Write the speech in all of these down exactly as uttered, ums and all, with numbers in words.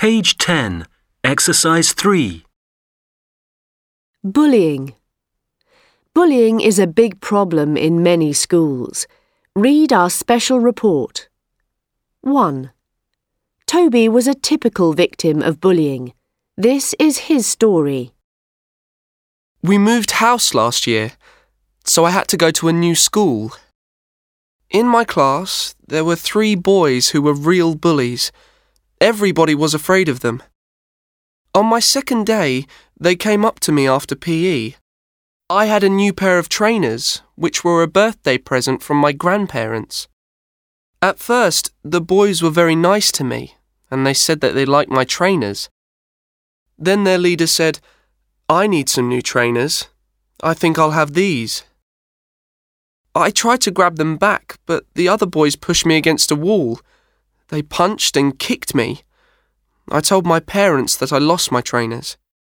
Page ten, Exercise three. Bullying. Bullying is a big problem in many schools. Read our special report. one. Toby was a typical victim of bullying. This is his story. We moved house last year, so I had to go to a new school. In my class, there were three boys who were real bullies. Everybody was afraid of them. On my second day, they came up to me after P E. I had a new pair of trainers, which were a birthday present from my grandparents. At first, the boys were very nice to me, and they said that they liked my trainers. Then their leader said, "I need some new trainers. I think I'll have these." I tried to grab them back, but the other boys pushed me against a wall. They punched and kicked me. I told my parents that I lost my trainers.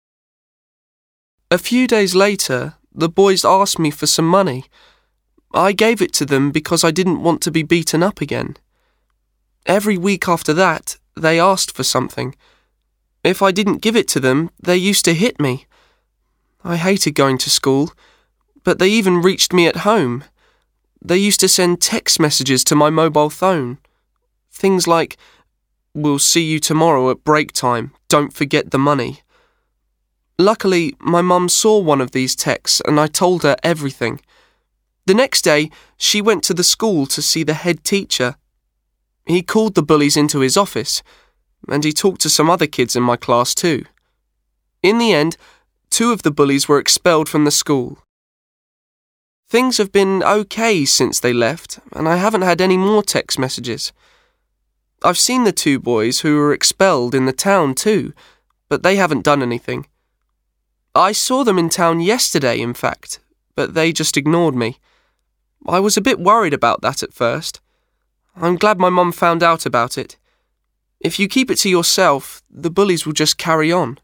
A few days later, the boys asked me for some money. I gave it to them because I didn't want to be beaten up again. Every week after that, they asked for something. If I didn't give it to them, they used to hit me. I hated going to school, but they even reached me at home. They used to send text messages to my mobile phone. Things like, "We'll see you tomorrow at break time. Don't forget the money." Luckily, my mum saw one of these texts and I told her everything. The next day, she went to the school to see the head teacher. He called the bullies into his office, and he talked to some other kids in my class too. In the end, two of the bullies were expelled from the school. Things have been okay since they left, and I haven't had any more text messages. I've seen the two boys who were expelled in the town too, but they haven't done anything. I saw them in town yesterday, in fact, but they just ignored me. I was a bit worried about that at first. I'm glad my mum found out about it. If you keep it to yourself, the bullies will just carry on.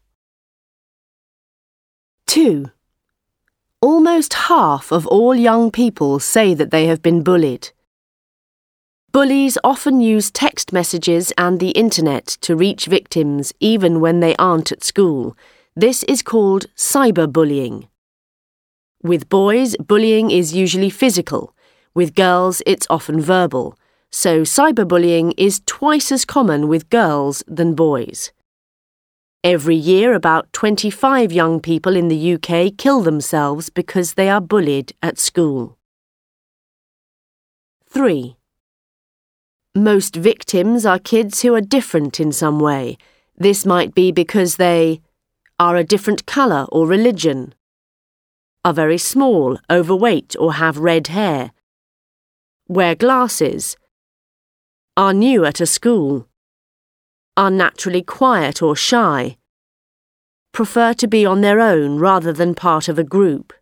two. Almost half of all young people say that they have been bullied. Bullies often use text messages and the internet to reach victims even when they aren't at school. This is called cyberbullying. With boys, bullying is usually physical. With girls, it's often verbal. So cyberbullying is twice as common with girls than boys. Every year, about twenty-five young people in the U K kill themselves because they are bullied at school. three. Most victims are kids who are different in some way. This might be because they are a different colour or religion, are very small, overweight or have red hair, wear glasses, are new at a school, are naturally quiet or shy, prefer to be on their own rather than part of a group.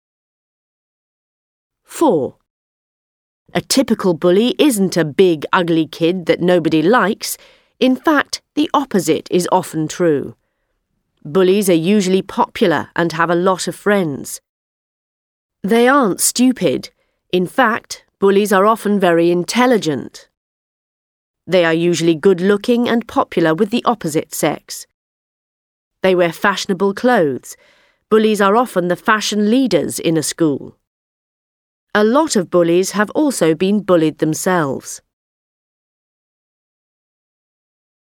four. A typical bully isn't a big, ugly kid that nobody likes. In fact, the opposite is often true. Bullies are usually popular and have a lot of friends. They aren't stupid. In fact, bullies are often very intelligent. They are usually good-looking and popular with the opposite sex. They wear fashionable clothes. Bullies are often the fashion leaders in a school. A lot of bullies have also been bullied themselves.